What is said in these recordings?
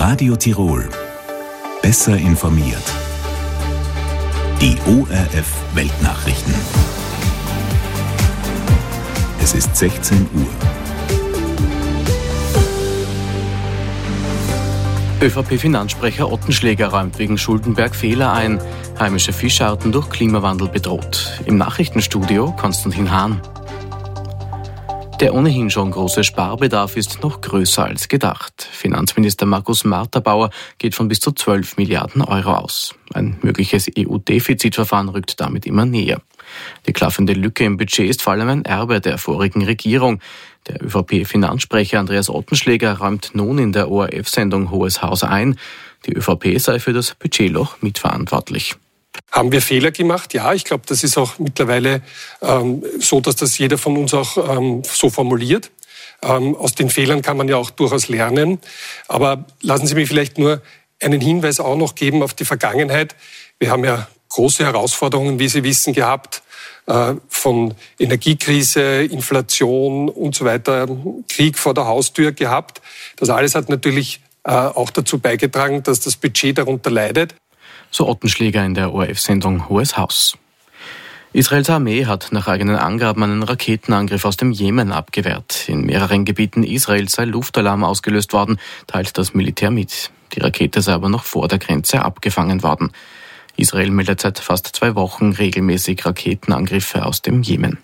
Radio Tirol. Besser informiert. Die ORF Weltnachrichten. Es ist 16 Uhr. ÖVP-Finanzsprecher Ottenschläger räumt wegen Schuldenberg Fehler ein. Heimische Fischarten durch Klimawandel bedroht. Im Nachrichtenstudio Konstantin Hahn. Der ohnehin schon große Sparbedarf ist noch größer als gedacht. Finanzminister Markus Marterbauer geht von bis zu 12 Milliarden Euro aus. Ein mögliches EU-Defizitverfahren rückt damit immer näher. Die klaffende Lücke im Budget ist vor allem ein Erbe der vorigen Regierung. Der ÖVP-Finanzsprecher Andreas Ottenschläger räumt nun in der ORF-Sendung Hohes Haus ein, die ÖVP sei für das Budgetloch mitverantwortlich. Haben wir Fehler gemacht? Ja, ich glaube, das ist auch mittlerweile so, dass das jeder von uns auch so formuliert. Aus den Fehlern kann man ja auch durchaus lernen. Aber lassen Sie mich vielleicht nur einen Hinweis auch noch geben auf die Vergangenheit. Wir haben ja große Herausforderungen, wie Sie wissen, gehabt, von Energiekrise, Inflation und so weiter, Krieg vor der Haustür gehabt. Das alles hat natürlich auch dazu beigetragen, dass das Budget darunter leidet. So Ottenschläger in der ORF-Sendung Hohes Haus. Israels Armee hat nach eigenen Angaben einen Raketenangriff aus dem Jemen abgewehrt. In mehreren Gebieten Israels sei Luftalarm ausgelöst worden, teilt das Militär mit. Die Rakete sei aber noch vor der Grenze abgefangen worden. Israel meldet seit fast 2 Wochen regelmäßig Raketenangriffe aus dem Jemen.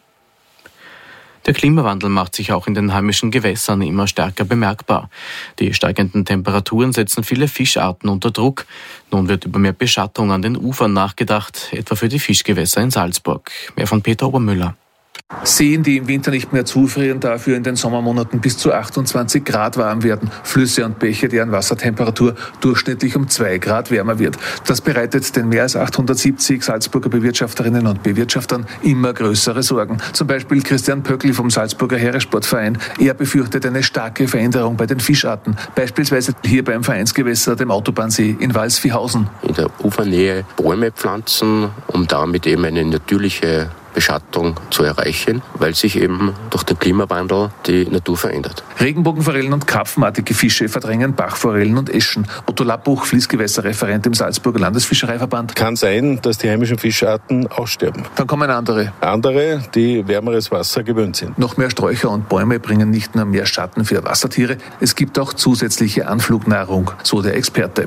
Der Klimawandel macht sich auch in den heimischen Gewässern immer stärker bemerkbar. Die steigenden Temperaturen setzen viele Fischarten unter Druck. Nun wird über mehr Beschattung an den Ufern nachgedacht, etwa für die Fischgewässer in Salzburg. Mehr von Peter Obermüller. Seen, die im Winter nicht mehr zufrieren, dafür in den Sommermonaten bis zu 28 Grad warm werden. Flüsse und Bäche, deren Wassertemperatur durchschnittlich um 2 Grad wärmer wird. Das bereitet den mehr als 870 Salzburger Bewirtschafterinnen und Bewirtschaftern immer größere Sorgen. Zum Beispiel Christian Pöckl vom Salzburger Heeressportverein. Er befürchtet eine starke Veränderung bei den Fischarten. Beispielsweise hier beim Vereinsgewässer, dem Autobahnsee in Walsviehhausen. In der Ufernähe Bäume pflanzen, um damit eben eine natürliche Beschattung zu erreichen, weil sich eben durch den Klimawandel die Natur verändert. Regenbogenforellen und karpfenartige Fische verdrängen Bachforellen und Eschen. Otto Lappuch, Fließgewässerreferent im Salzburger Landesfischereiverband. Kann sein, dass die heimischen Fischarten aussterben. Dann kommen andere. Andere, die wärmeres Wasser gewöhnt sind. Noch mehr Sträucher und Bäume bringen nicht nur mehr Schatten für Wassertiere, es gibt auch zusätzliche Anflugnahrung, so der Experte.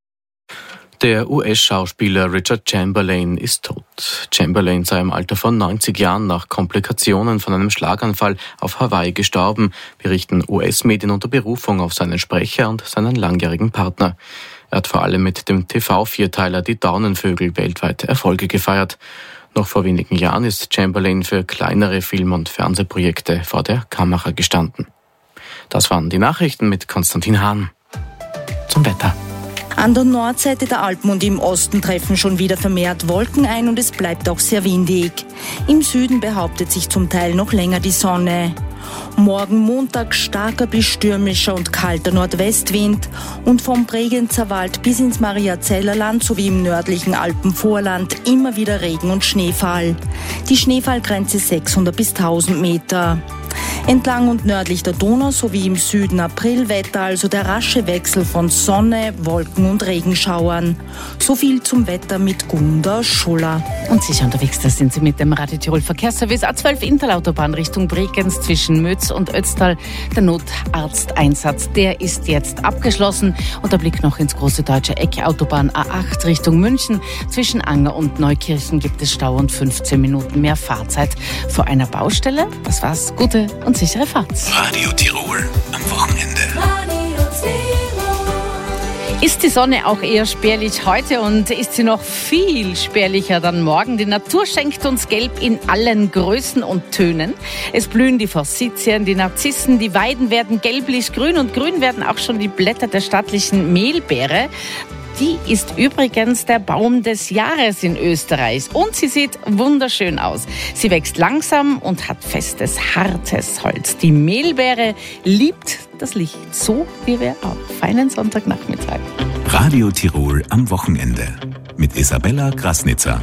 Der US-Schauspieler Richard Chamberlain ist tot. Chamberlain sei im Alter von 90 Jahren nach Komplikationen von einem Schlaganfall auf Hawaii gestorben, berichten US-Medien unter Berufung auf seinen Sprecher und seinen langjährigen Partner. Er hat vor allem mit dem TV-Vierteiler Die Daunenvögel weltweit Erfolge gefeiert. Noch vor wenigen Jahren ist Chamberlain für kleinere Film- und Fernsehprojekte vor der Kamera gestanden. Das waren die Nachrichten mit Konstantin Hahn. Zum Wetter. An der Nordseite der Alpen und im Osten treffen schon wieder vermehrt Wolken ein und es bleibt auch sehr windig. Im Süden behauptet sich zum Teil noch länger die Sonne. Morgen Montag starker bis stürmischer und kalter Nordwestwind und vom Bregenzer Wald bis ins Mariazellerland sowie im nördlichen Alpenvorland immer wieder Regen und Schneefall. Die Schneefallgrenze 600 bis 1000 Meter. Entlang und nördlich der Donau sowie im Süden Aprilwetter, also der rasche Wechsel von Sonne, Wolken und Regenschauern. So viel zum Wetter mit Gunda Schuller. Und sicher unterwegs, da sind Sie mit dem Radio Tirol Verkehrsservice A12 Interlautobahn Richtung Bregenz zwischen Mötz und Ötztal. Der Notarzteinsatz, der ist jetzt abgeschlossen. Und der Blick noch ins große deutsche Eck, Autobahn A8 Richtung München. Zwischen Anger und Neukirchen gibt es Stau und 15 Minuten mehr Fahrzeit vor einer Baustelle. Das war's. Gute und sichere Fahrt. Radio Tirol am Wochenende. Ist die Sonne auch eher spärlich heute und ist sie noch viel spärlicher dann morgen? Die Natur schenkt uns Gelb in allen Größen und Tönen. Es blühen die Forsythien, die Narzissen, die Weiden werden gelblich-grün und grün werden auch schon die Blätter der stattlichen Mehlbeere. Die ist übrigens der Baum des Jahres in Österreich und sie sieht wunderschön aus. Sie wächst langsam und hat festes, hartes Holz. Die Mehlbeere liebt das Licht, so wie wir auch. Feinen Sonntagnachmittag. Radio Tirol am Wochenende mit Isabella Grasnitzer.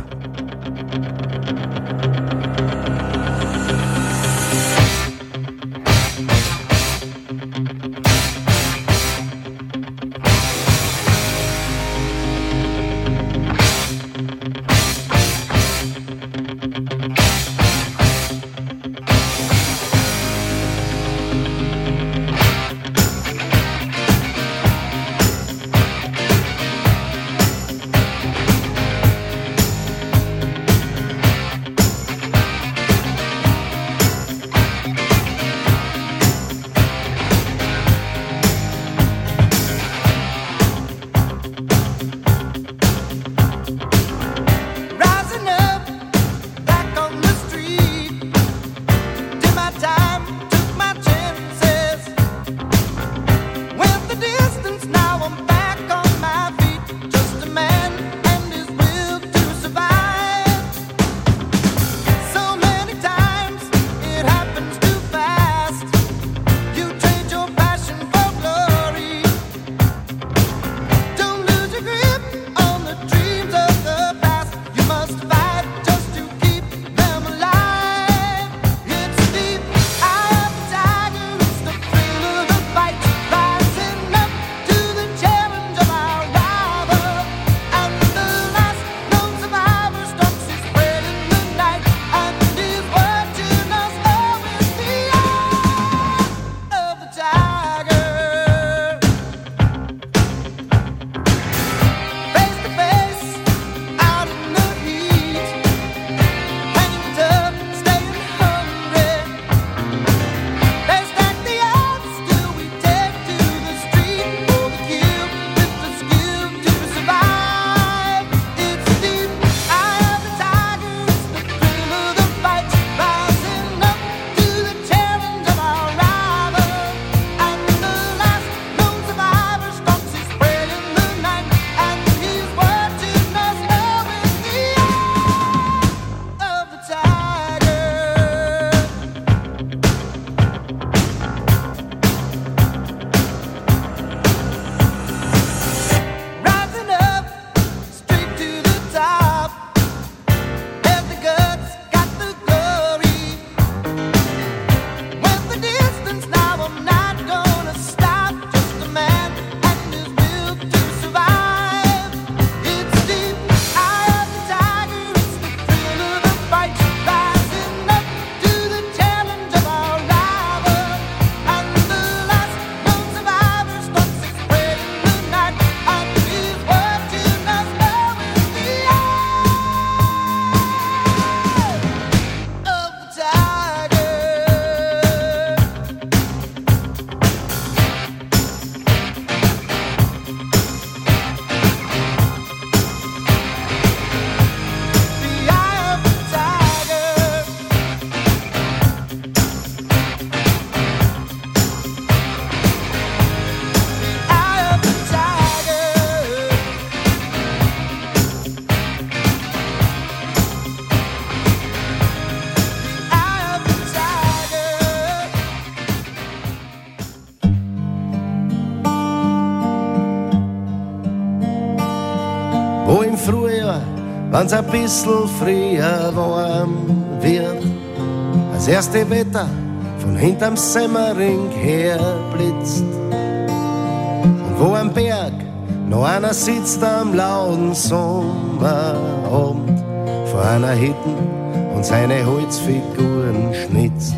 wenn's ein bisschen früher warm wird. Das erste Wetter von hinterm Semmering her blitzt. Und wo am Berg noch einer sitzt am lauen Sommerabend vor einer Hütte und seine Holzfiguren schnitzt.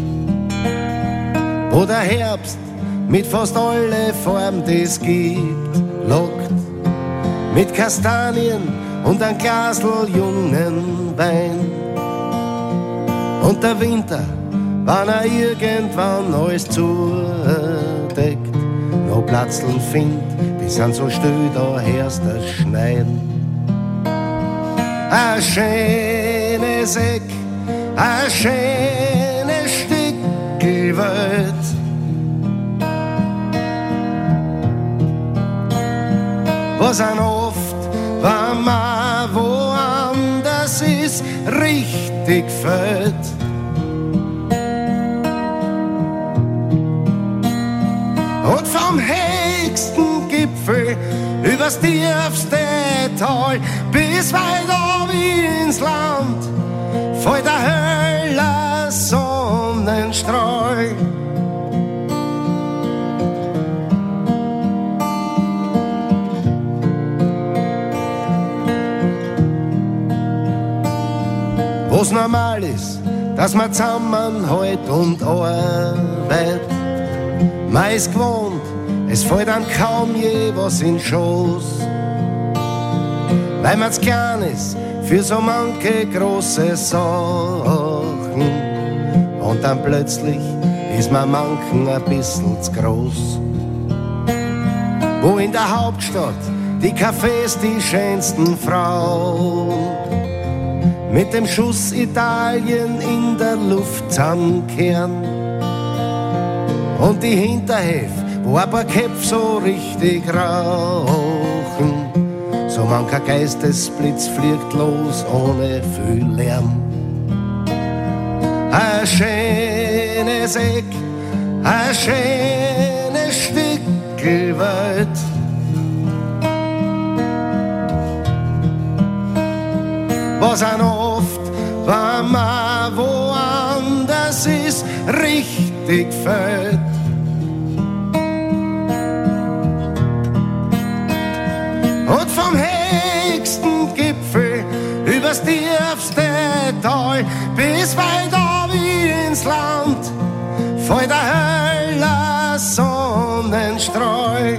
Wo der Herbst mit fast alle Form des gibt, lockt mit Kastanien und ein Glasl jungen Wein. Und der Winter, wann irgendwann alles zudeckt, noch Platzl findet, die sind so still, da hörst das Schneien. Ein schönes Eck, ein schönes Stückl Welt. Was an oft, wenn man woanders ist, richtig fällt. Und vom höchsten Gipfel übers tiefste Tal bis weit ab ins Land fällt der heller Sonnenstrahl. Was normal ist, dass man zusammenhält und arbeitet. Man ist gewohnt, es fällt dann kaum je was in Schoß. Weil man zu klein ist für so manche große Sachen. Und dann plötzlich ist man manchen ein bisschen zu groß. Wo in der Hauptstadt die Cafés die schönsten Frauen mit dem Schuss Italien in der Luft zusammenkehren. Und die Hinterhöfe, wo ein paar Köpfe so richtig rauchen. So mancher Geistesblitz fliegt los ohne viel Lärm. Ein schönes Eck, ein schönes Stückl Welt. Was an oft, wenn man woanders ist, richtig fällt. Und vom höchsten Gipfel übers tiefste Tal bis weit ab ins Land fällt der heller Sonnenstrahl.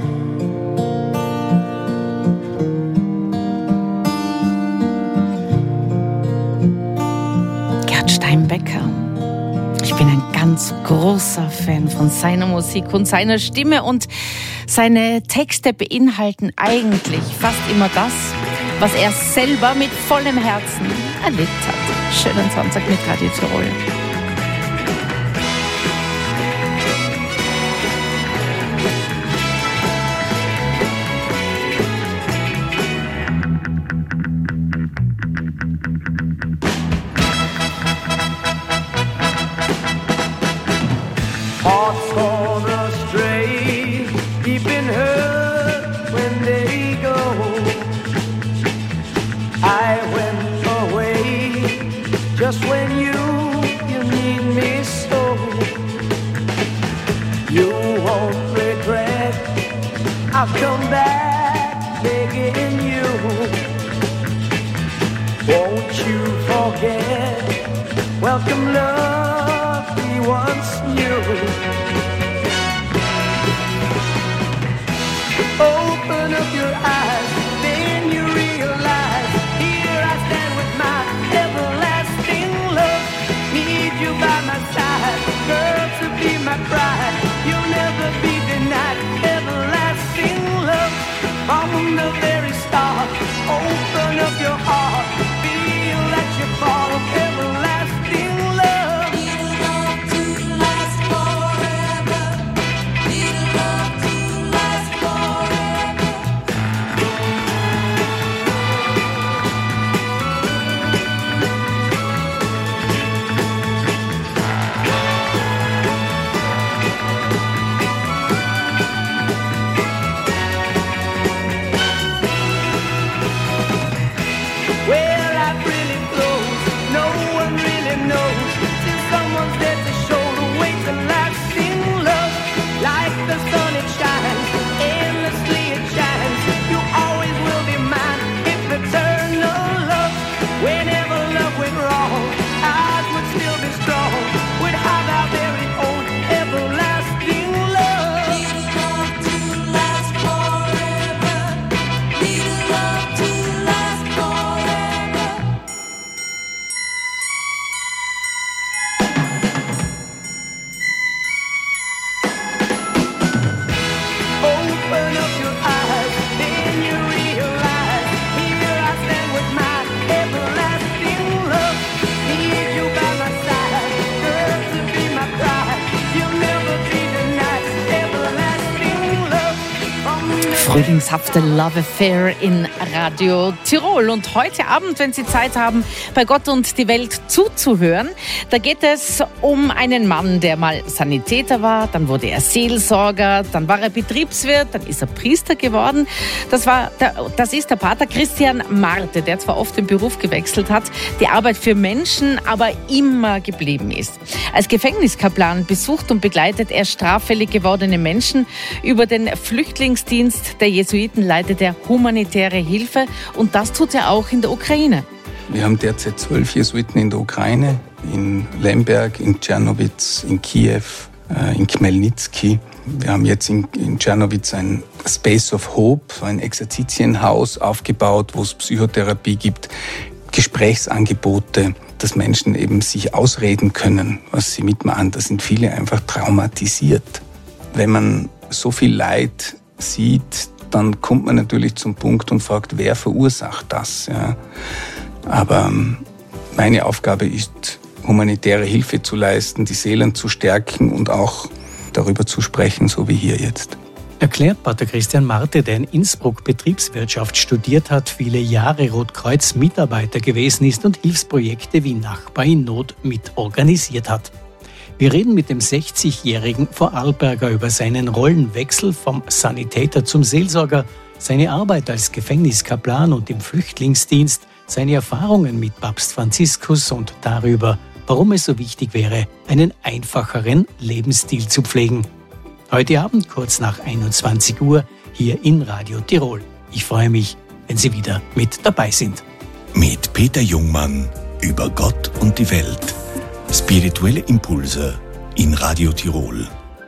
Gerd Steinbecker. Ich bin ein ganz großer Fan von seiner Musik und seiner Stimme, und seine Texte beinhalten eigentlich fast immer das, was er selber mit vollem Herzen erlebt hat. Schönen Sonntag mit Radio Tirol. Hearts gonna stray, deep in hurt when they go. I went away just when you need me so. You won't regret, I've come back begging you. Won't you forget, welcome love we once knew. Open up your eyes, then you realize, here I stand with my everlasting love. Need you by my side, girl, to be my bride. You'll never be denied everlasting love. From the very start, open up your heart, feel that you fall of everlasting love. frühlingshafte Love Affair in Radio Tirol. Und heute Abend, wenn Sie Zeit haben, bei Gott und die Welt zuzuhören, da geht es um einen Mann, der mal Sanitäter war, dann wurde er Seelsorger, dann war er Betriebswirt, dann ist er Priester geworden. Das ist der Pater Christian Marte, der zwar oft den Beruf gewechselt hat, die Arbeit für Menschen aber immer geblieben ist. Als Gefängniskaplan besucht und begleitet er straffällig gewordene Menschen. Über den Flüchtlingsdienst der Jesuiten leitet er humanitäre Hilfe und das tut er auch in der Ukraine. Wir haben derzeit 12 Jesuiten in der Ukraine, in Lemberg, in Tschernowitz, in Kiew, in Chmelnyzki. Wir haben jetzt in Tschernowitz ein Space of Hope, ein Exerzitienhaus aufgebaut, wo es Psychotherapie gibt, Gesprächsangebote, dass Menschen eben sich ausreden können, was sie mitmachen. Da sind viele einfach traumatisiert. Wenn man so viel Leid sieht, dann kommt man natürlich zum Punkt und fragt, wer verursacht das? Ja. Aber meine Aufgabe ist, humanitäre Hilfe zu leisten, die Seelen zu stärken und auch darüber zu sprechen, so wie hier jetzt. Erklärt Pater Christian Marte, der in Innsbruck Betriebswirtschaft studiert hat, viele Jahre Rotkreuz-Mitarbeiter gewesen ist und Hilfsprojekte wie Nachbar in Not mit organisiert hat. Wir reden mit dem 60-jährigen Vorarlberger über seinen Rollenwechsel vom Sanitäter zum Seelsorger, seine Arbeit als Gefängniskaplan und im Flüchtlingsdienst, seine Erfahrungen mit Papst Franziskus und darüber, warum es so wichtig wäre, einen einfacheren Lebensstil zu pflegen. Heute Abend kurz nach 21 Uhr hier in Radio Tirol. Ich freue mich, wenn Sie wieder mit dabei sind. Mit Peter Jungmann über Gott und die Welt. Spirituelle Impulse in Radio Tirol.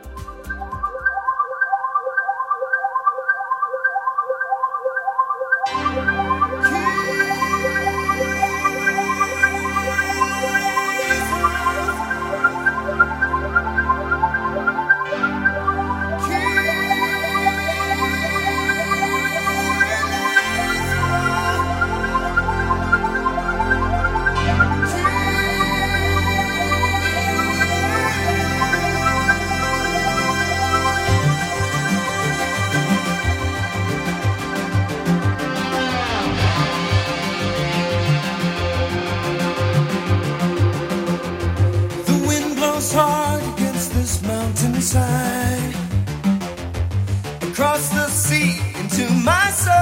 Across the sea into my soul,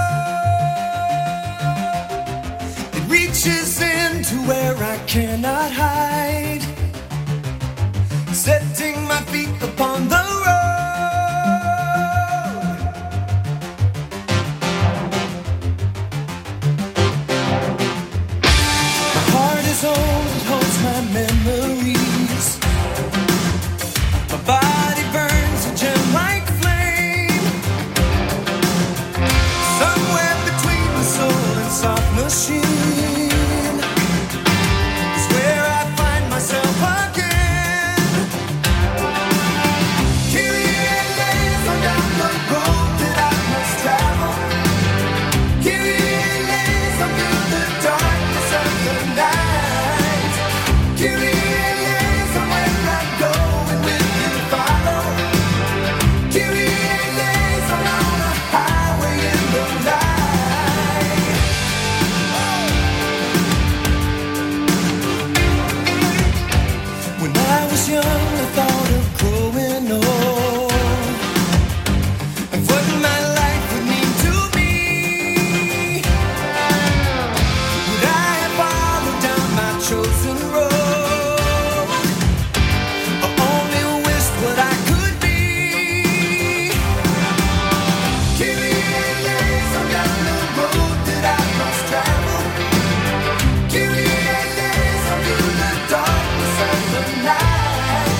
it reaches into where I cannot hide, setting my feet upon the road. My heart is old, it holds my memories. My body burns a gem like soft machine is where I find myself again. Kyrie eleison down the road that I must travel. Kyrie eleison through the darkness of the night. Kyrie eleison where I'm going, will you follow? Kyrie eleison on a highway in the night. Young, I thought of growing old and what my life would mean to me. Would I have followed down my chosen road, or only wished what I could be? Kyrie eleison down the road that I must travel. Kyrie eleison through the darkness of the night.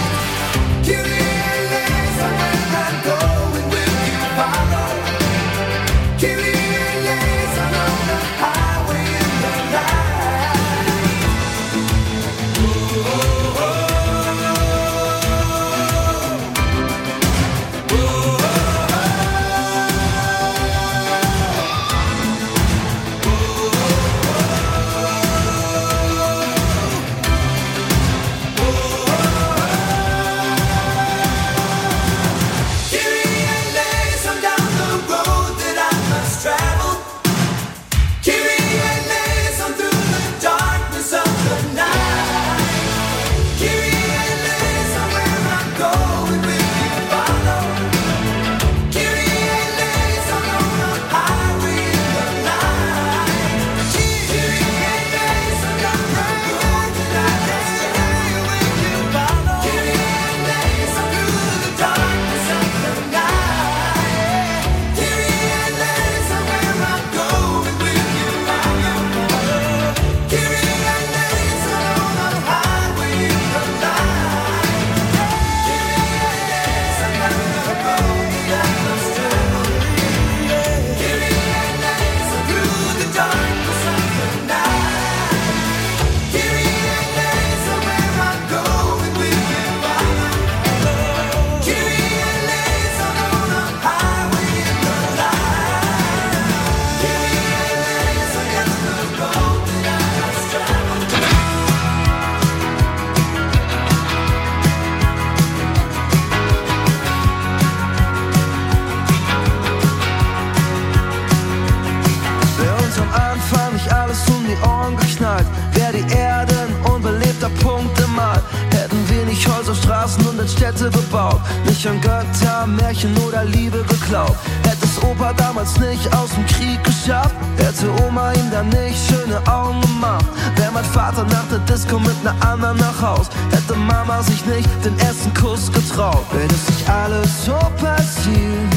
nicht Häuser, Straßen und in Städte gebaut. Nicht an Götter, Märchen oder Liebe geklaut. Hätte es Opa damals nicht aus dem Krieg geschafft, hätte Oma ihm dann nicht schöne Augen gemacht. Wäre mein Vater nach der Disco mit ner anderen nach Haus, hätte Mama sich nicht den ersten Kuss getraut. Will das nicht alles so passieren?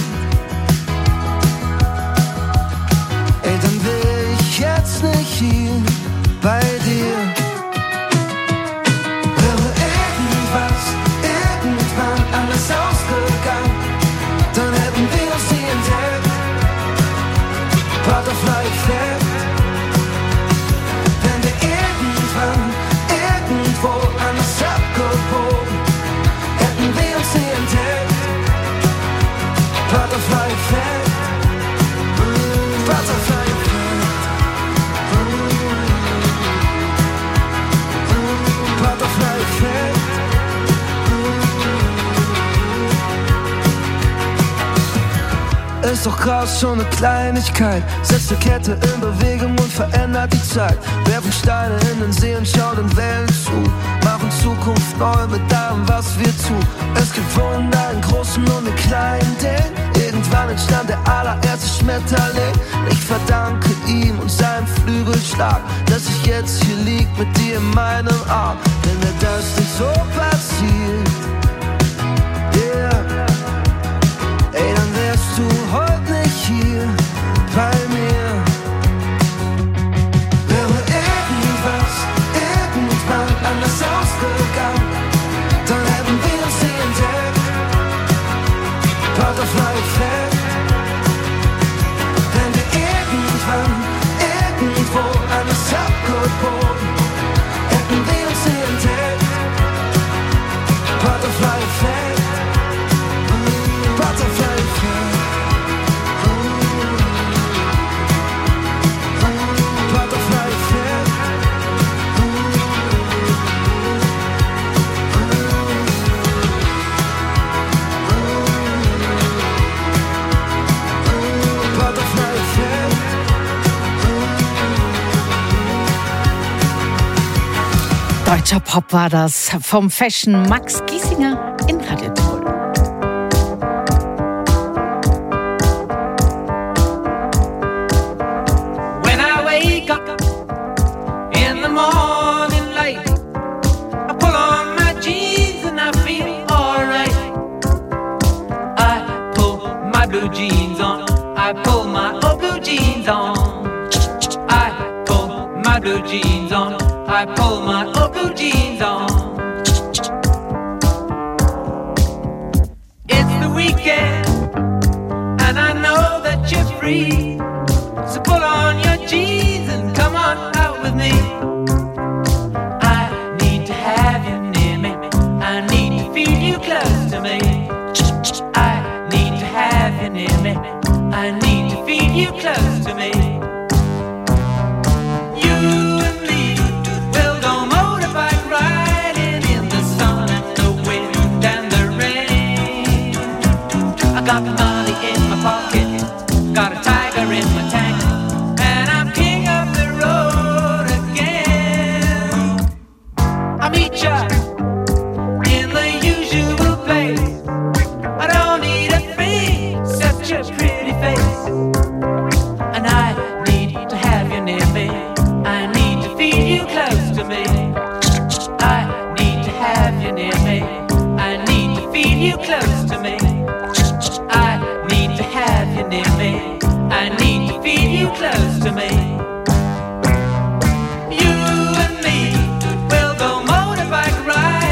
Ey, dann will ich jetzt nicht hier bei dir. Wäre irgendwann alles ausgegangen, dann hätten wir uns nie entdeckt. Butterfly-Effekt. Wenn wir irgendwo anders abgebogen, hätten wir uns nie entdeckt. Butterfly-Effekt. Ist doch krass, schon eine Kleinigkeit setzt eine Kette in Bewegung und verändert die Zeit. Werfen Steine in den See und schauen den Wellen zu, machen Zukunft neu mit allem, was wir tun. Es gibt Wunder in großen und in kleinen Dingen. Irgendwann entstand der allererste Schmetterling. Ich verdanke ihm und seinem Flügelschlag, dass ich jetzt hier lieg mit dir in meinem Arm. Wenn mir das nicht so passiert, yeah, ey, dann wärst du heute nicht hier bei mir. Wäre irgendwann anders ausgegangen, dann hätten wir uns nie entdeckt. Butterfly-Effekt. Wenn wir irgendwo anders abgebogen, hätten wir uns nie entdeckt. Butterfly-Effekt. Butterfly-Effekt. Butterfly-Effekt. Deutscher Pop war das vom Fashion Max Giesinger in Radio Tirol. When I wake up in the morning light, I pull on my jeans and I feel alright. I pull my blue jeans on, I pull my old blue jeans on. I pull my blue jeans on, I pull my old blue jeans on. It's the weekend and I know that you're free, so pull on your jeans and come on out with me. I need to have you near me, I need to feel you close to me. I need to have you near me, I need to feel you close to me. You and me will go motorbike riding in the sun and the wind and the rain. I got money in my pocket, got a tiger in my tank, and I'm king of the road again. I meet ya in the usual place, I don't need a thing except your pretty face. And I need to have you near me, I need to feel you close to me. I need to have you near me, I need to feel you close to me. I need to have you near me, I need to feel you close to me. You and me will go motorbike riding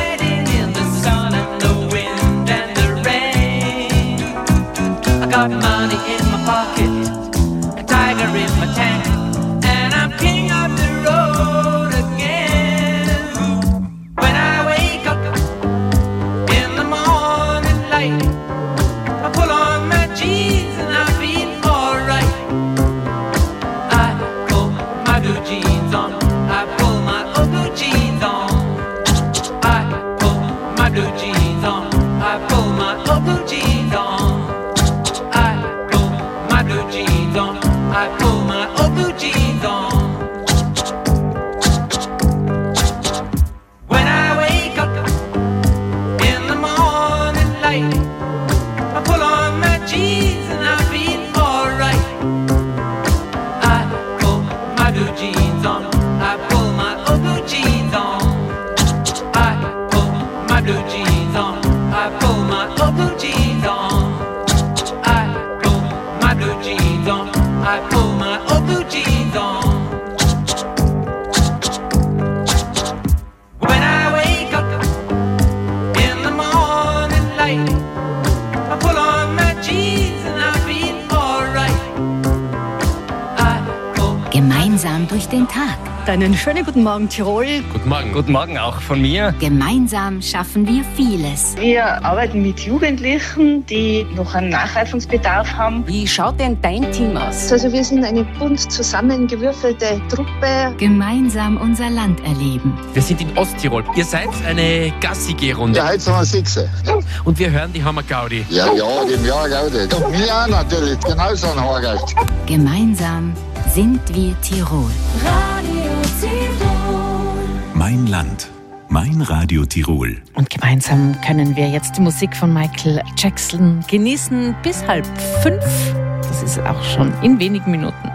den Tag. Einen schönen guten Morgen, Tirol. Guten Morgen. Guten Morgen auch von mir. Gemeinsam schaffen wir vieles. Wir arbeiten mit Jugendlichen, die noch einen Nachreifungsbedarf haben. Wie schaut denn dein Team aus? Also wir sind eine bunt zusammengewürfelte Truppe. Gemeinsam unser Land erleben. Wir sind in Osttirol. Ihr seid eine Gassi-G-Runde. Ja, heute sind wir 6. Und wir hören die Hammer Gaudi. Ja, die Gaudi. Und wir auch natürlich, genauso ein Haargeist. Gemeinsam sind wir Tirol. Radio Tirol. Mein Land. Mein Radio Tirol. Und gemeinsam können wir jetzt die Musik von Michael Jackson genießen bis 4:30. Das ist auch schon in wenigen Minuten.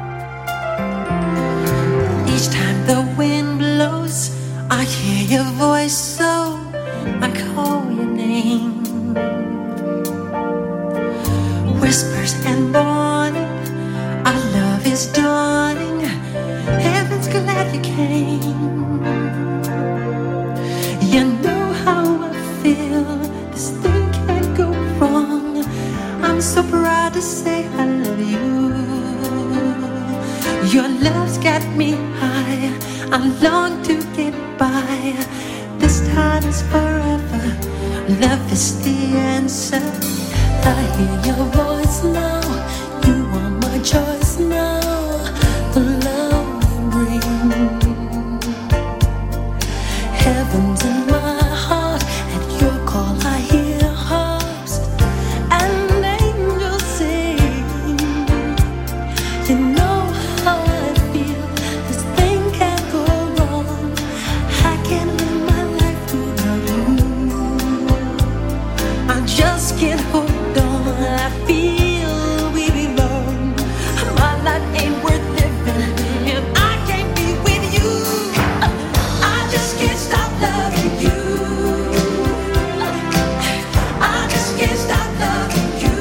Each time the wind blows, I hear your voice, so I call your name. Whispers and morning, our love is dawning. Heaven's glad you came. You know how I feel. This thing can't go wrong. I'm so proud to say I love you. Your love's got me high. I long to get by. This time is forever. Love is the answer. I hear your voice now. You are my choice now. The love you bring. Heaven's in my heart. At your call I hear harps and angels sing. You know how I feel. This thing can't go wrong. I can't live my life without you. I just can't hold on. I feel we belong. My life ain't worth living if I can't be with you. I just can't stop loving you. I just can't stop loving you.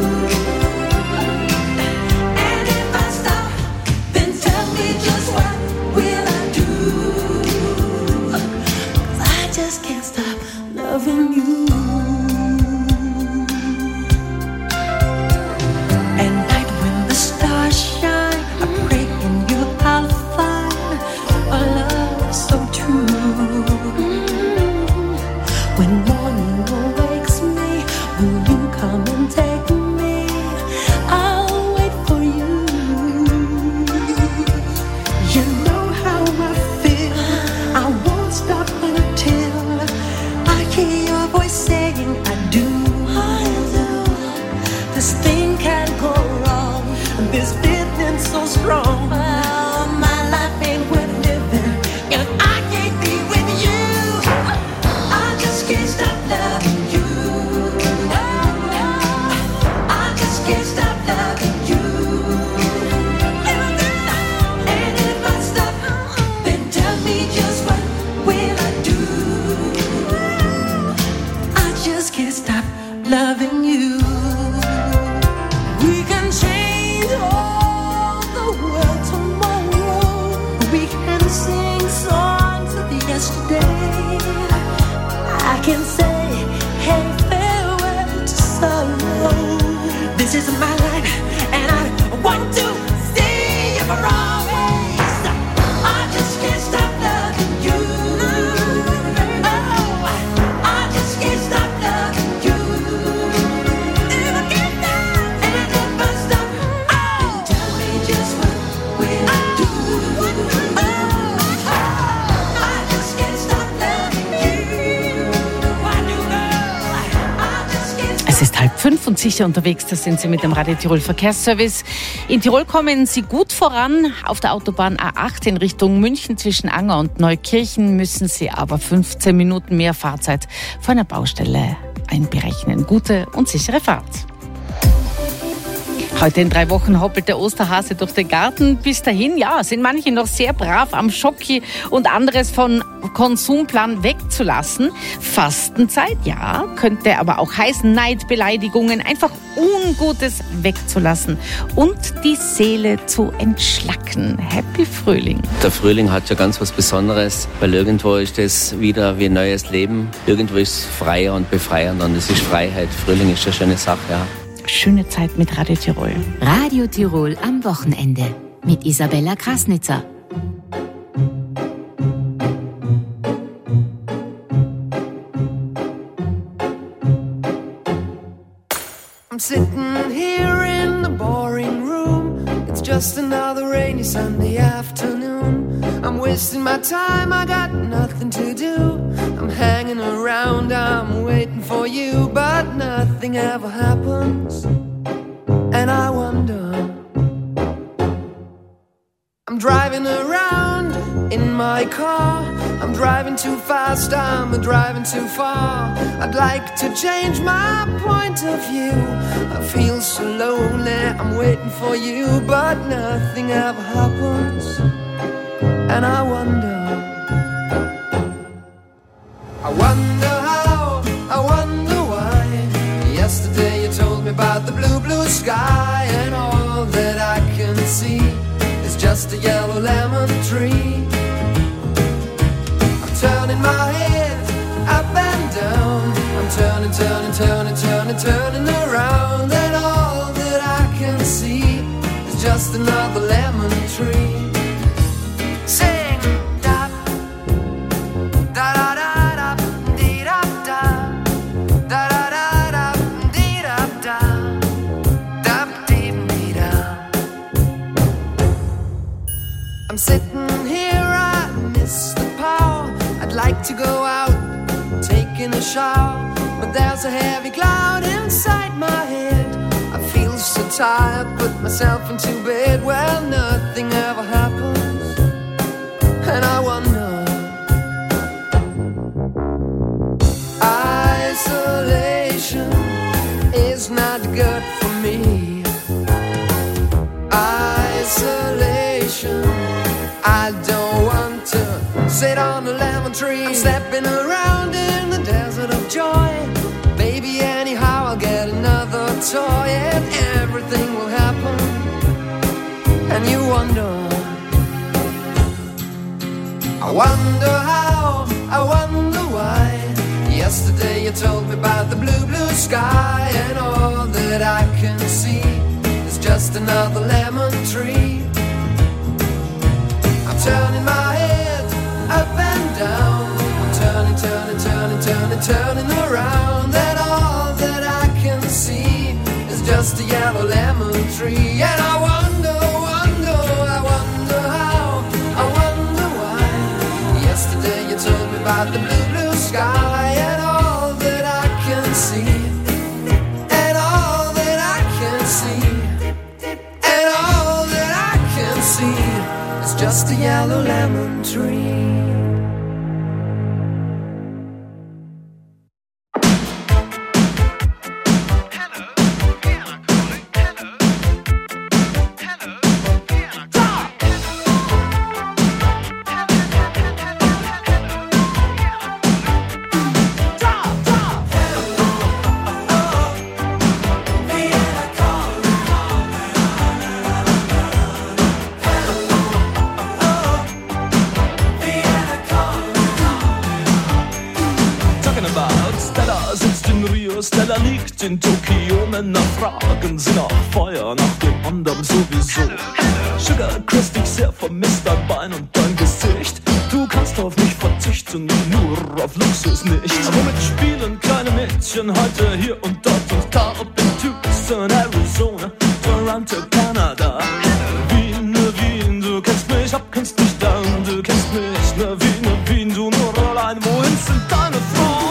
And if I stop, then tell me just what will I do? 'Cause I just can't stop loving you. At night when the stars shine, I pray in you I'll find a love so true. When morning awakes me, will you come and take me? I'll wait for you. You know how I feel. I won't stop until I hear your voice saying I do. I do. This thing can't go wrong. This feeling so strong. Oh, my life ain't worth living if I can't be with you. I just can't stop loving you. I just can't stop loving you. And if I stop, then tell me just what will I do? I just can't stop loving you. We can change all the world tomorrow. We can sing songs of yesterday. I can say, hey, farewell to sorrow. This is my life, and I want to stay here for always. I just can't stop loving you. Oh, I just can't stop loving you. If I can't stop, and if I stop, oh, tell me just what will I do? Oh, I just can't stop loving you. Why do, girl? I just can't stop. Es ist 4:30 und sicher unterwegs, da sind Sie mit dem Radio Tirol Verkehrsservice. In Tirol kommen Sie gut voran. Auf der Autobahn A8 in Richtung München zwischen Anger und Neukirchen müssen Sie aber 15 Minuten mehr Fahrzeit vor einer Baustelle einberechnen. Gute und sichere Fahrt. Heute in 3 Wochen hoppelt der Osterhase durch den Garten. Bis dahin, ja, sind manche noch sehr brav am Schoki und anderes von Konsumplan wegzulassen. Fastenzeit, ja, könnte aber auch heißen Neidbeleidigungen, einfach Ungutes wegzulassen und die Seele zu entschlacken. Happy Frühling. Der Frühling hat ja ganz was Besonderes, weil irgendwo ist es wieder wie ein neues Leben. Irgendwo ist es freier und befreiend und es ist Freiheit. Frühling ist eine schöne Sache, ja. Schöne Zeit mit Radio Tirol. Radio Tirol am Wochenende mit Isabella Krasnitzer. sitting here in the boring room. It's just another rainy Sunday afternoon. I'm wasting my time, I got nothing to do. I'm hanging around, I'm waiting for you, but nothing ever happens. And I wonder, I'm driving around in my car. I'm driving too fast, I'm driving too far. I'd like to change my point of view. I feel so lonely, I'm waiting for you, but nothing ever happens. And I wonder how, I wonder why. Yesterday you told me about the blue, blue sky, and all that I can see is just a yellow lemon tree. I'm turning my head up and down. I'm turning, turning, turning, turning, turning around, and all that I can see is just another lemon tree. Sing da da da da da dee da da da da da da dee da da da dee dee da. I'm sitting here, I miss the power. I'd like to go out, taking a shower, but there's a heavy cloud inside my head. I feel so tired, put myself into bed. Well, nothing ever happens, and I wonder. Isolation is not good for me. Isolation, I don't want to sit on a lemon tree. I'm stepping around in the desert of joy. Baby, anyhow I'll get another toy, and everything will happen. And you wonder, I wonder how, I wonder why. Yesterday you told me about the blue, blue sky, and all that I can see is just another lemon tree. I'm turning my head up and down. I'm turning, turning, turning, turning, turning around, and all that I can see is just a yellow lemon tree. And I wonder, wonder, I wonder how, I wonder why. Yesterday you told me about the blue, blue sky, and all that I can see, and all that I can see, and all that I can see is just a yellow lemon tree. Stella liegt in Tokio, Männer fragen sie nach Feuer, nach dem anderen sowieso. Sugar Chris, dich sehr vermisst, dein Bein und dein Gesicht. Du kannst auf mich verzichten, nur auf Luxus nicht. Womit spielen kleine Mädchen heute hier und dort und da? Ob in Tucson, Arizona, Toronto, Kanada. Wien, Wien, du kennst mich, abkennst mich dann. Du kennst mich, Wien, du nur allein. Wohin sind deine Frauen?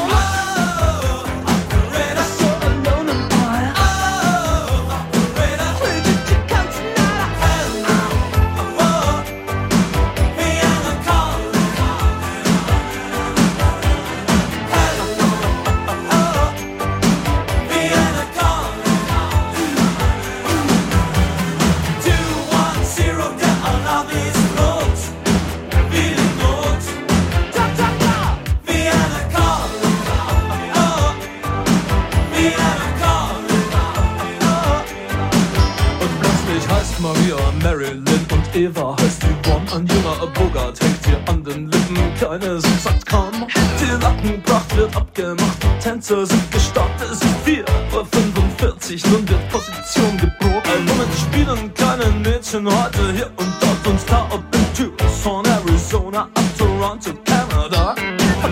Eva heißt Yvonne, ein junger Bogart hängt dir an den Lippen, keine sind sagt kaum. Die Lackenpracht wird abgemacht, die Tänzer sind gestartet, es ist 4:45 Uhr, nun wird Position geprobt. Womit spielen kleine Mädchen heute hier und dort und da, ob in Tucson, Arizona, ab Toronto, Kanada.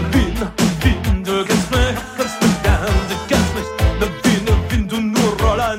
Wien, du kennst mich, kennst mich gern, du kennst mich, Wien, du nur allein.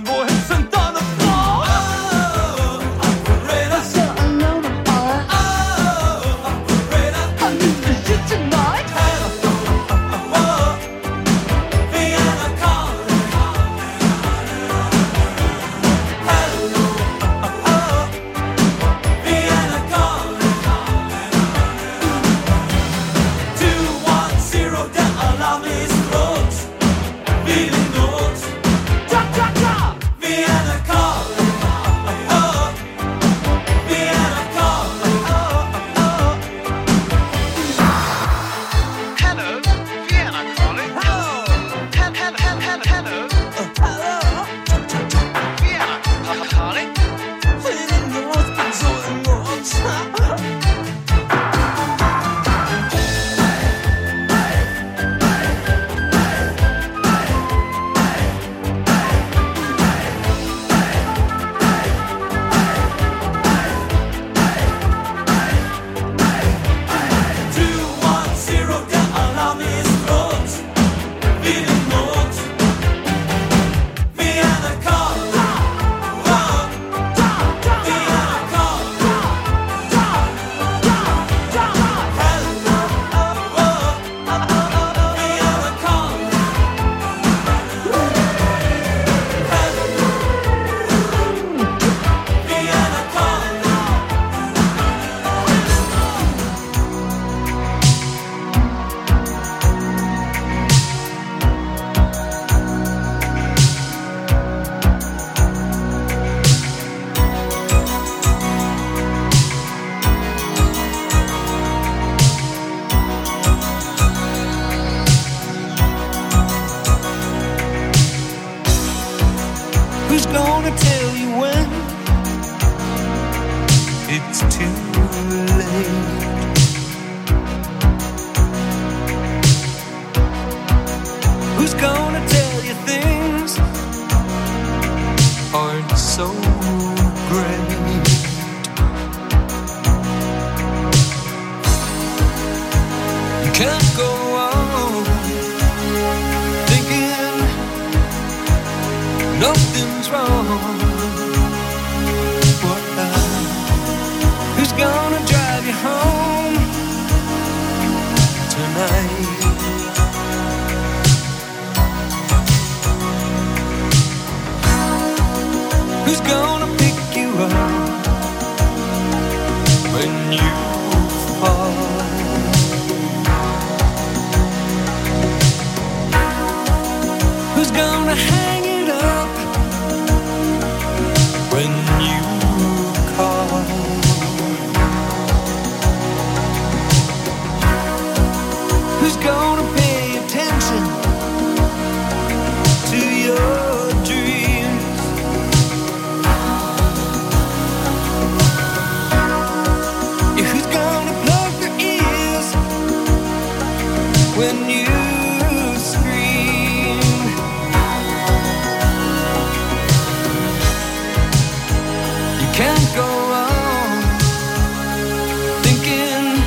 gonna tell you when it's too late? Who's gonna tell you things aren't so great? You can't go on thinking nothing's wrong. Who's gonna drive you home tonight? Who's gonna pick you up when you fall? Who's gonna hang it up when you call? Who's gonna pay attention to your dreams? Yeah, who's gonna plug their ears when you scream? You can't go on thinking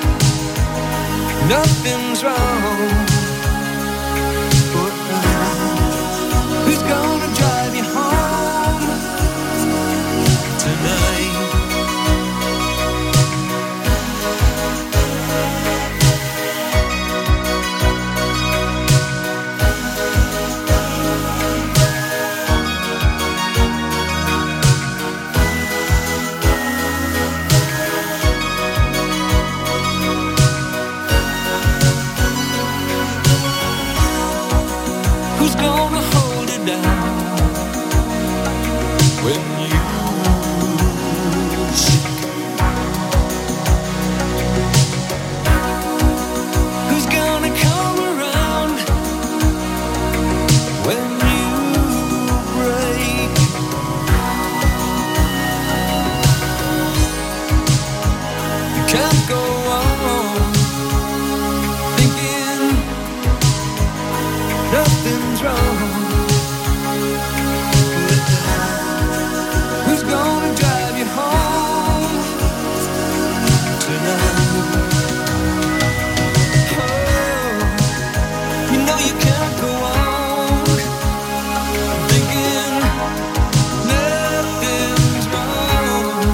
nothing's wrong. Who's gonna drive you home tonight? Who's gonna hold it down when you shake? Who's gonna come around when you break? You can't go on thinking nothing's wrong. Who's gonna drive you home tonight? Oh, you know you can't go on thinking nothing's wrong.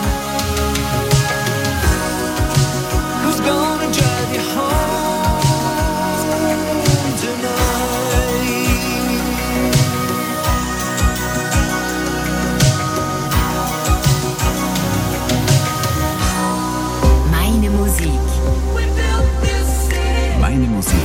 Who's gonna drive you home tonight? Meine Musik. Meine Musik.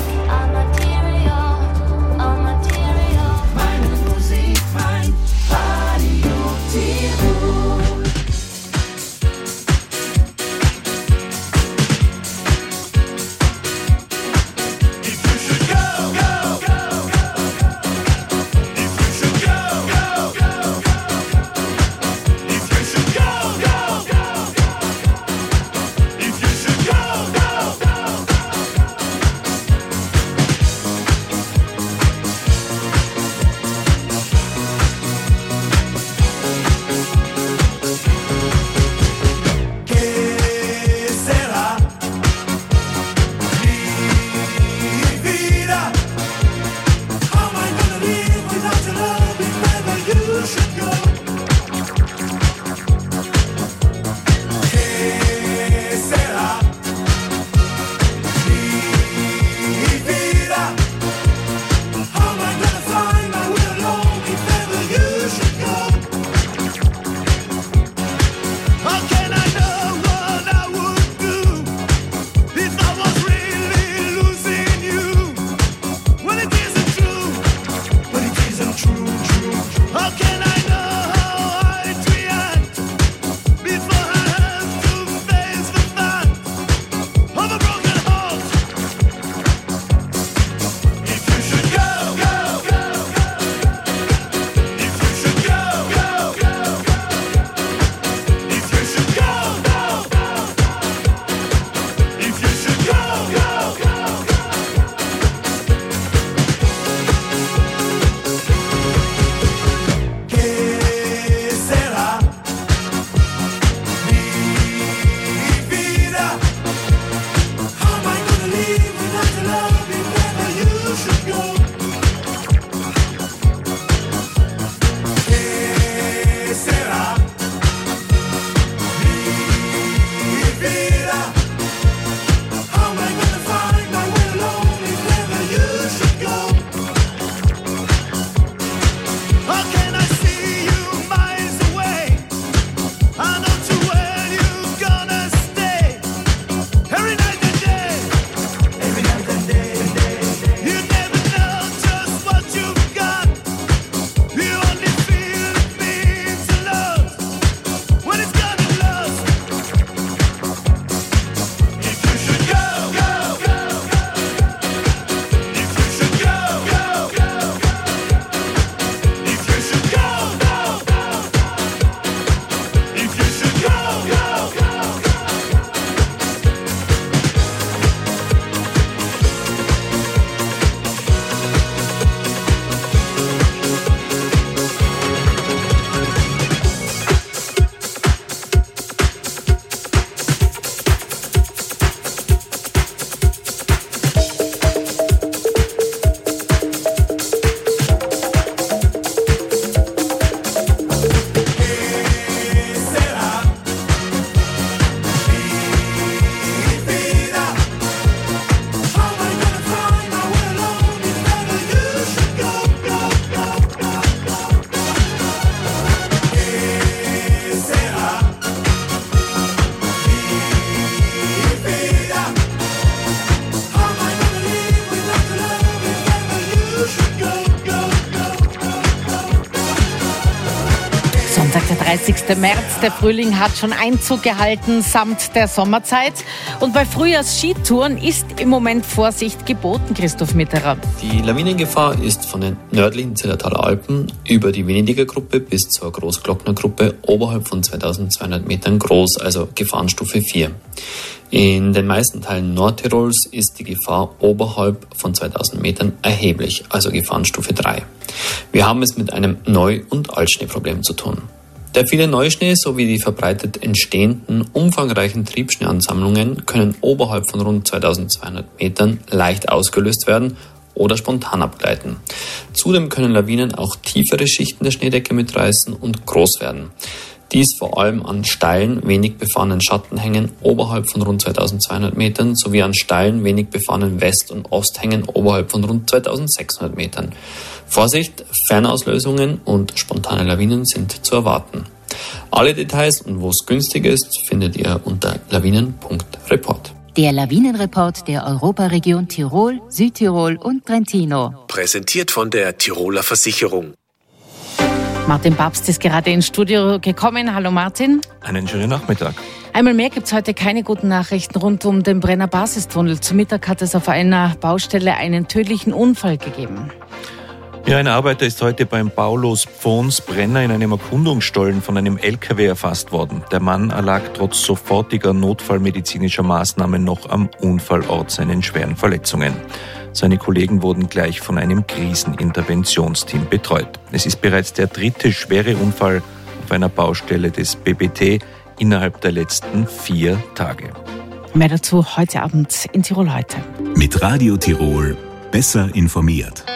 30. März, der Frühling hat schon Einzug gehalten samt der Sommerzeit. Und bei Frühjahrsskitouren ist im Moment Vorsicht geboten, Christoph Mitterer. Die Lawinengefahr ist von den nördlichen Zillertaler Alpen über die Venediger Gruppe bis zur Großglockner Gruppe oberhalb von 2200 Metern groß, also Gefahrenstufe 4. In den meisten Teilen Nordtirols ist die Gefahr oberhalb von 2000 Metern erheblich, also Gefahrenstufe 3. Wir haben es mit einem Neu- und Altschneeproblem zu tun. Der viele Neuschnee sowie die verbreitet entstehenden umfangreichen Triebschneeansammlungen können oberhalb von rund 2200 Metern leicht ausgelöst werden oder spontan abgleiten. Zudem können Lawinen auch tiefere Schichten der Schneedecke mitreißen und groß werden. Dies vor allem an steilen, wenig befahrenen Schattenhängen oberhalb von rund 2200 Metern sowie an steilen, wenig befahrenen West- und Osthängen oberhalb von rund 2600 Metern. Vorsicht, Fernauslösungen und spontane Lawinen sind zu erwarten. Alle Details und wo es günstig ist, findet ihr unter lawinen.report. Der Lawinenreport der Europaregion Tirol, Südtirol und Trentino. Präsentiert von der Tiroler Versicherung. Martin Papst ist gerade ins Studio gekommen. Hallo Martin. Einen schönen Nachmittag. Einmal mehr gibt es heute keine guten Nachrichten rund um den Brenner Basistunnel. Zu Mittag hat es auf einer Baustelle einen tödlichen Unfall gegeben. Ja, ein Arbeiter ist heute beim Paulus Pfons Brenner in einem Erkundungsstollen von einem LKW erfasst worden. Der Mann erlag trotz sofortiger notfallmedizinischer Maßnahmen noch am Unfallort seinen schweren Verletzungen. Seine Kollegen wurden gleich von einem Kriseninterventionsteam betreut. Es ist bereits der dritte schwere Unfall auf einer Baustelle des BBT innerhalb der letzten 4 Tage. Mehr dazu heute Abend in Tirol heute. Mit Radio Tirol besser informiert.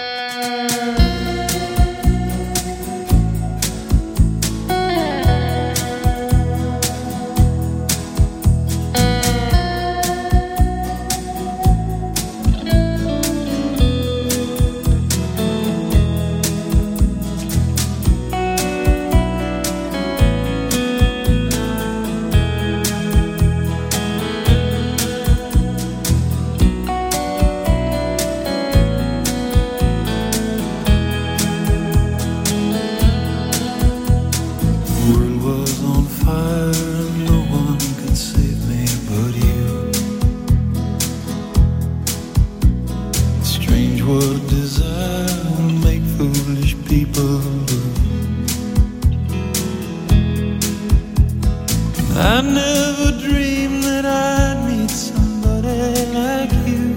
I never dreamed that I'd meet somebody like you,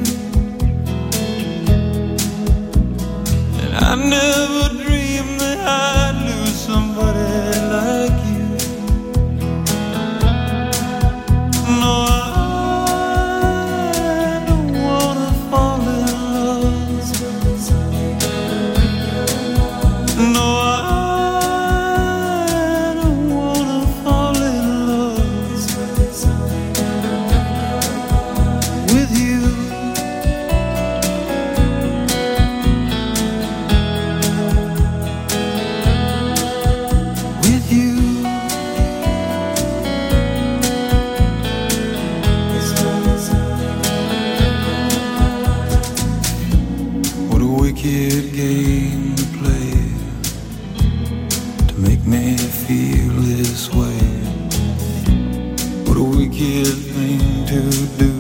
and I never dreamed that I'd lose somebody like you. No, I don't wanna fall in love. No, wicked game to play to make me feel this way. What a wicked thing to do,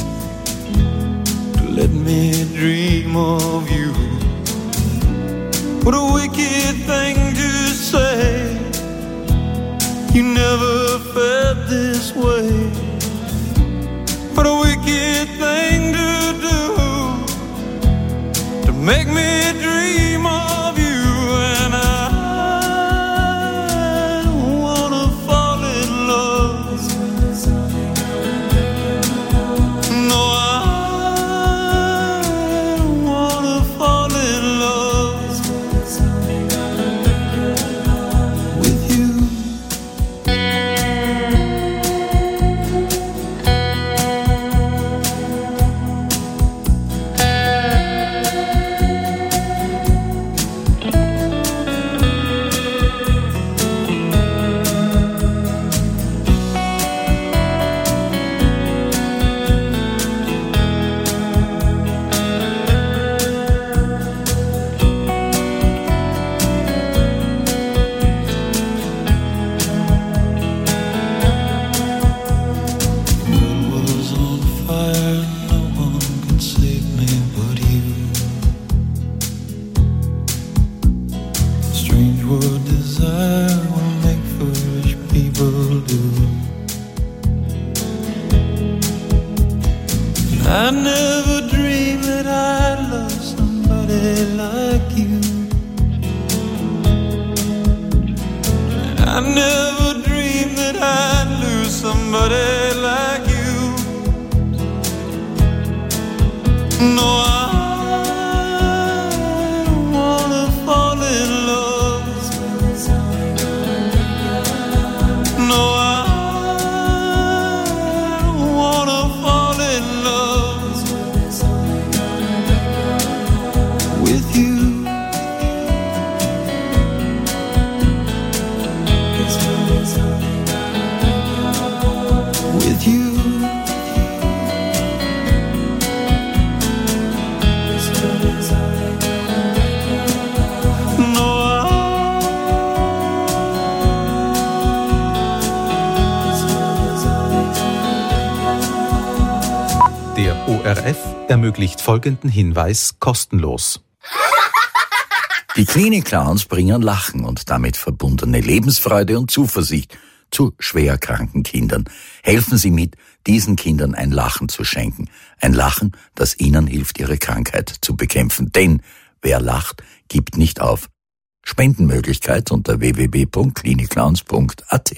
to let me dream of you. What a wicked thing to say, you never felt this way. What a wicked thing to do, make me dream of you. And I don't wanna fall in love. No, I don't wanna fall in love with you. No, I wanna fall in love. No, I wanna fall in love with you. With you. Der ORF ermöglicht folgenden Hinweis kostenlos. Die Klinik-Clowns bringen Lachen und damit verbundene Lebensfreude und Zuversicht zu schwer kranken Kindern. Helfen Sie mit, diesen Kindern ein Lachen zu schenken. Ein Lachen, das ihnen hilft, ihre Krankheit zu bekämpfen. Denn wer lacht, gibt nicht auf. Spendenmöglichkeit unter www.klinikclowns.at.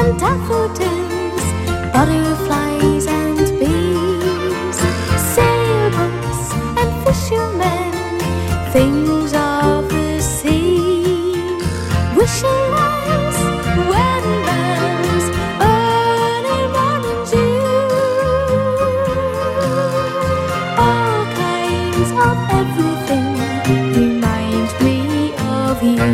and daffodils, butterflies and bees, sailboats and fishermen, things of the sea, wishing lights, wedding bells, early morning dew, all kinds of everything remind me of you.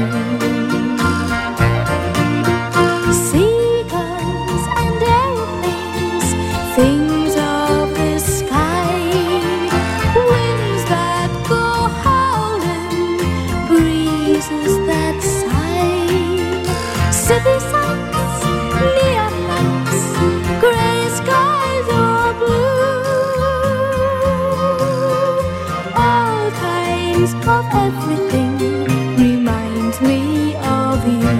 Seagulls and aeroplanes, things of the sky, winds that go howling, breezes that sigh, city sights, neon lights, gray skies or blue, all kinds of everything remind me of you.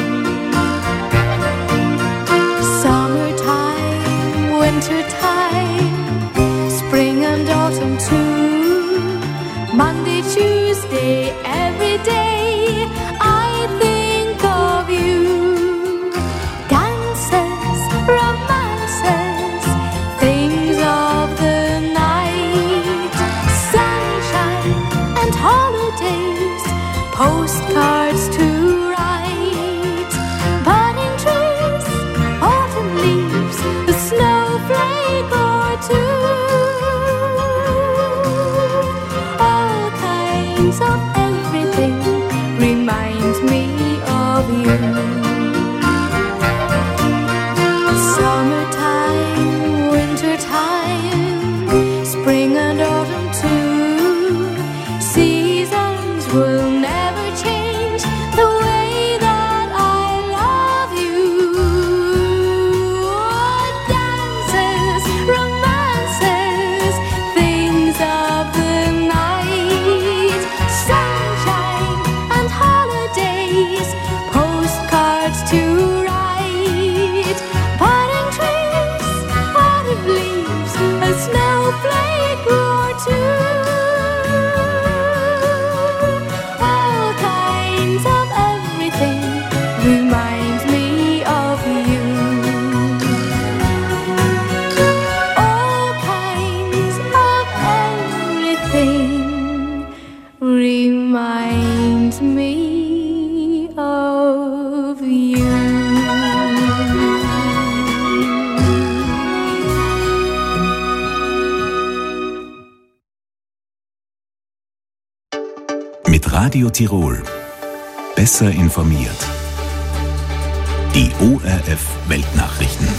Summertime, wintertime, spring and autumn too, Monday, Tuesday, every day I think of you. Dances, romances, things of the night, sunshine and holidays, postcards to write, budding trees, autumn leaves, a snowflake or two, all kinds of everything remind me of you. Summertime, wintertime, spring and autumn too, seasons will never change the way that I love you. Dances, romances, things of the night, sunshine and holidays, postcards to write, budding trees, autumn leaves, a snowflake or two, all kinds of everything remind me of you. All kinds of everything remind me of you. Mit Radio Tirol. Besser informiert. Die ORF Weltnachrichten.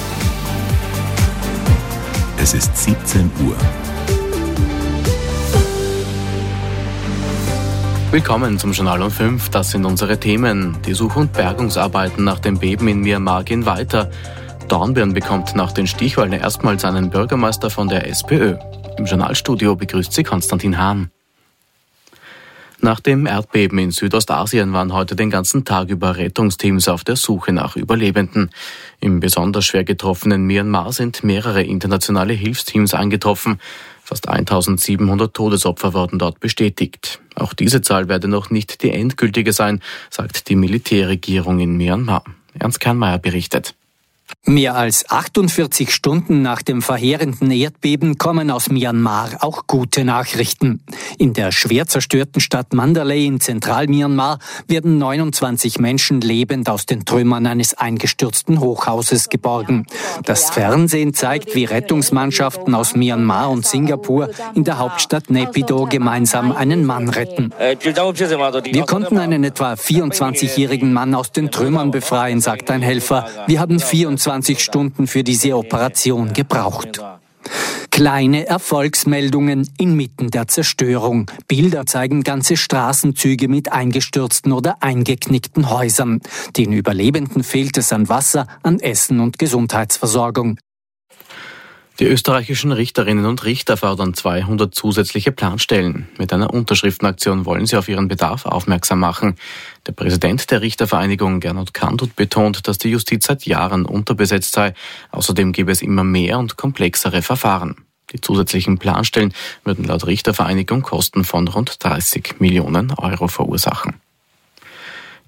Es ist 17 Uhr. Willkommen zum Journal um 5. Das sind unsere Themen. Die Such- und Bergungsarbeiten nach dem Beben in Myanmar gehen weiter. Dornbirn bekommt nach den Stichwahlen erstmals einen Bürgermeister von der SPÖ. Im Journalstudio begrüßt sie Konstantin Hahn. Nach dem Erdbeben in Südostasien waren heute den ganzen Tag über Rettungsteams auf der Suche nach Überlebenden. Im besonders schwer getroffenen Myanmar sind mehrere internationale Hilfsteams eingetroffen. Fast 1700 Todesopfer wurden dort bestätigt. Auch diese Zahl werde noch nicht die endgültige sein, sagt die Militärregierung in Myanmar. Ernst Kernmeier berichtet. Mehr als 48 Stunden nach dem verheerenden Erdbeben kommen aus Myanmar auch gute Nachrichten. In der schwer zerstörten Stadt Mandalay in Zentral-Myanmar werden 29 Menschen lebend aus den Trümmern eines eingestürzten Hochhauses geborgen. Das Fernsehen zeigt, wie Rettungsmannschaften aus Myanmar und Singapur in der Hauptstadt Naypyidaw gemeinsam einen Mann retten. Wir konnten einen etwa 24-jährigen Mann aus den Trümmern befreien, sagt ein Helfer. Wir haben 24 Stunden für diese Operation gebraucht. Kleine Erfolgsmeldungen inmitten der Zerstörung. Bilder zeigen ganze Straßenzüge mit eingestürzten oder eingeknickten Häusern. Den Überlebenden fehlt es an Wasser, an Essen und Gesundheitsversorgung. Die österreichischen Richterinnen und Richter fordern 200 zusätzliche Planstellen. Mit einer Unterschriftenaktion wollen sie auf ihren Bedarf aufmerksam machen. Der Präsident der Richtervereinigung, Gernot Kandut, betont, dass die Justiz seit Jahren unterbesetzt sei. Außerdem gäbe es immer mehr und komplexere Verfahren. Die zusätzlichen Planstellen würden laut Richtervereinigung Kosten von rund 30 Millionen Euro verursachen.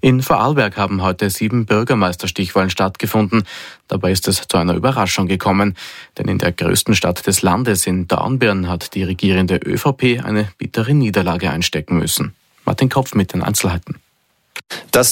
In Vorarlberg haben heute 7 Bürgermeisterstichwahlen stattgefunden. Dabei ist es zu einer Überraschung gekommen, denn in der größten Stadt des Landes, in Dornbirn, hat die regierende ÖVP eine bittere Niederlage einstecken müssen. Martin Kopf mit den Einzelheiten. Das